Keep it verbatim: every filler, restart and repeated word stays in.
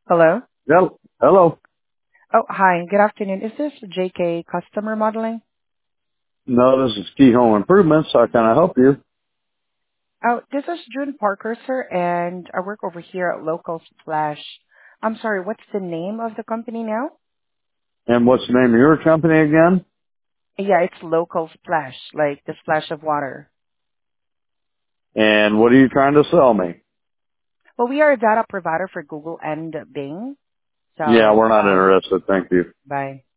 Hello? Hel- Hello. Oh, hi. Good afternoon. Is this J K Customer Modeling? No, this is Key Home Improvements. How can I help you? Oh, this is June Parker, sir, and I work over here at Local Splash. I'm sorry, what's the name of the company now? And what's the name of your company again? Yeah, it's Local Splash, like the splash of water. And what are you trying to sell me? Well, we are a data provider for Google and Bing. Yeah, So, we're not um, interested. Thank you. bye.